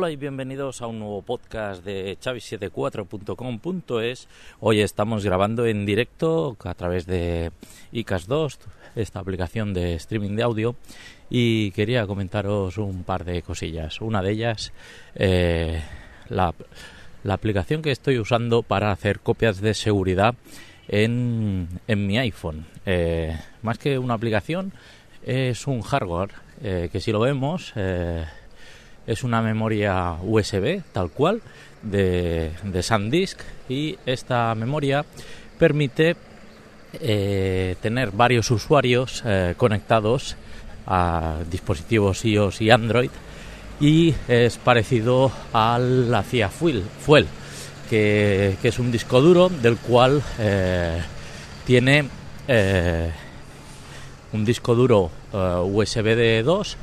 Hola y bienvenidos a un nuevo podcast de chavi74.com.es. Hoy estamos grabando en directo a través de iCast 2, esta aplicación de streaming de audio, y quería comentaros un par de cosillas. Una de ellas, la aplicación que estoy usando para hacer copias de seguridad en mi iPhone. Más que una aplicación, es un hardware que, si lo vemos, es una memoria USB tal cual de SanDisk, y esta memoria permite tener varios usuarios conectados a dispositivos iOS y Android, y es parecido al CIA Fuel, que es un disco duro del cual tiene un disco duro USB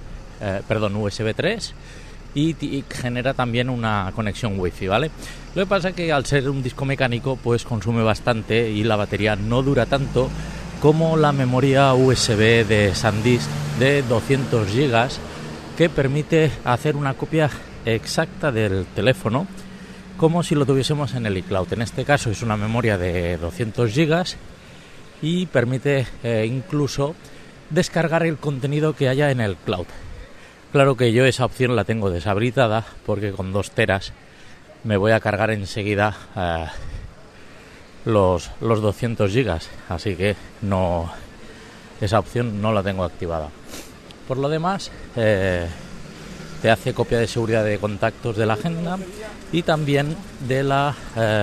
3 y genera también una conexión Wi-Fi, ¿vale? Lo que pasa es que al ser un disco mecánico pues consume bastante y la batería no dura tanto como la memoria USB de SanDisk de 200 GB, que permite hacer una copia exacta del teléfono como si lo tuviésemos en el iCloud. En este caso es una memoria de 200 GB y permite incluso descargar el contenido que haya en el cloud. Claro que yo esa opción la tengo deshabilitada, porque con 2 teras me voy a cargar enseguida los 200 gigas, así que no, esa opción no la tengo activada. Por lo demás, te hace copia de seguridad de contactos de la agenda y también de la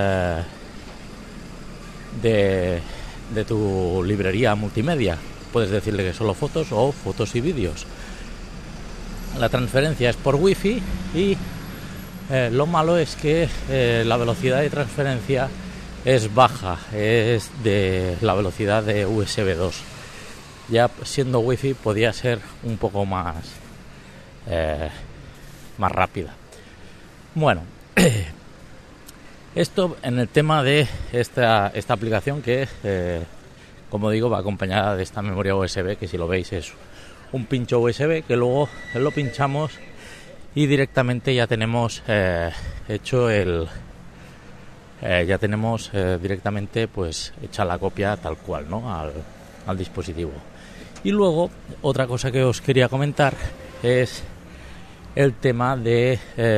de tu librería multimedia. Puedes decirle que solo fotos o fotos y vídeos. La transferencia es por Wi-Fi y lo malo es que la velocidad de transferencia es baja, es de la velocidad de USB 2. Ya siendo Wi-Fi podía ser un poco más rápida. Bueno, esto en el tema de esta aplicación que, como digo, va acompañada de esta memoria USB, que si lo veis es un pincho USB que luego lo pinchamos y directamente ya tenemos hecho directamente pues hecha la copia tal cual, ¿no? al dispositivo. Y luego otra cosa que os quería comentar es el tema de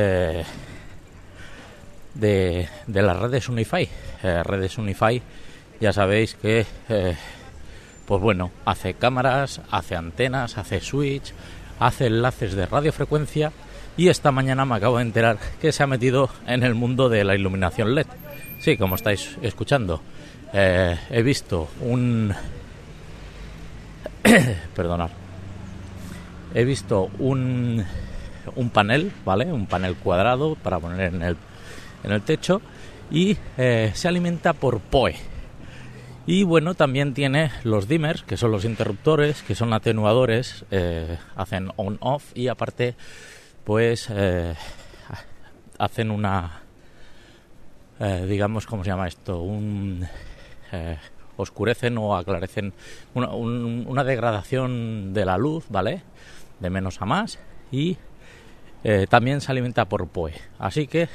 las redes Unify. Redes Unify, ya sabéis que pues bueno, hace cámaras, hace antenas, hace switch, hace enlaces de radiofrecuencia, y esta mañana me acabo de enterar que se ha metido en el mundo de la iluminación LED. Sí, como estáis escuchando, he visto un panel, ¿vale? Un panel cuadrado para poner en el techo, y se alimenta por PoE. Y bueno, también tiene los dimmers, que son los interruptores, que son atenuadores, hacen on-off, y aparte pues hacen una digamos, ¿cómo se llama esto? Oscurecen o aclarecen una degradación de la luz, ¿vale? De menos a más, y también se alimenta por PoE. Así que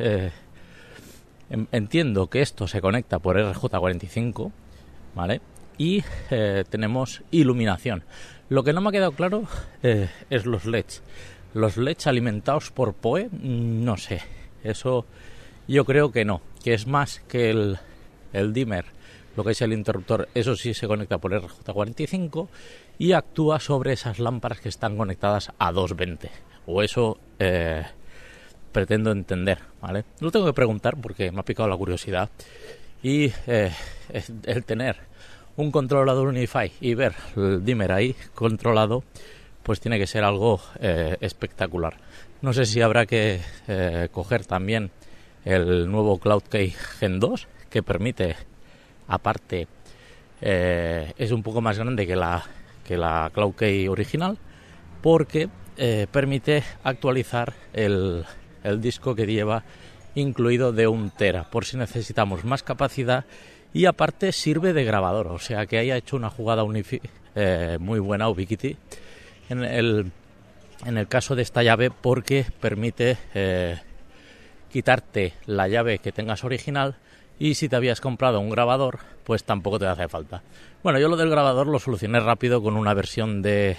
entiendo que esto se conecta por RJ45, ¿vale? Y tenemos iluminación. Lo que no me ha quedado claro es los LEDs. Los LEDs alimentados por PoE, no sé. Eso yo creo que no. Que es más que el dimmer, lo que es el interruptor. Eso sí se conecta por RJ45 y actúa sobre esas lámparas que están conectadas a 220. O eso pretendo entender, ¿vale? Lo tengo que preguntar porque me ha picado la curiosidad. Y el tener un controlador Unify y ver el dimmer ahí controlado, pues tiene que ser algo espectacular. No sé si habrá que coger también el nuevo CloudKey Gen 2, que permite, aparte, es un poco más grande que la CloudKey original, porque permite actualizar el disco que lleva incluido de 1 tera, por si necesitamos más capacidad, y aparte sirve de grabador, o sea que haya hecho una jugada muy buena Ubiquiti en el en el caso de esta llave porque permite quitarte la llave que tengas original, y si te habías comprado un grabador pues tampoco te hace falta. Bueno, yo lo del grabador lo solucioné rápido con una versión de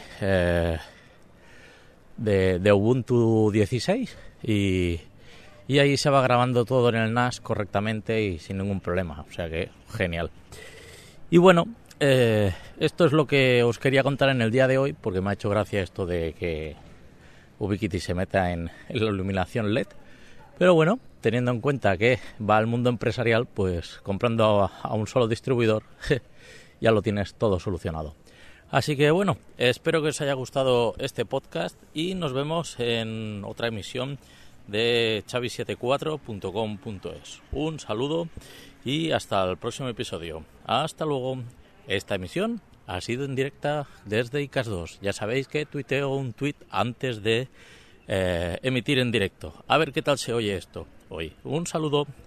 Ubuntu 16 y ahí se va grabando todo en el NAS correctamente y sin ningún problema, o sea que genial. Y bueno, esto es lo que os quería contar en el día de hoy, porque me ha hecho gracia esto de que Ubiquiti se meta en la iluminación LED. Pero bueno, teniendo en cuenta que va al mundo empresarial, pues comprando a un solo distribuidor ya lo tienes todo solucionado. Así que bueno, espero que os haya gustado este podcast y nos vemos en otra emisión de xavi74.com.es. Un saludo y hasta el próximo episodio. Hasta luego. Esta emisión ha sido en directa desde ICAS 2. Ya sabéis que tuiteo un tweet antes de emitir en directo. A ver qué tal se oye esto hoy. Un saludo.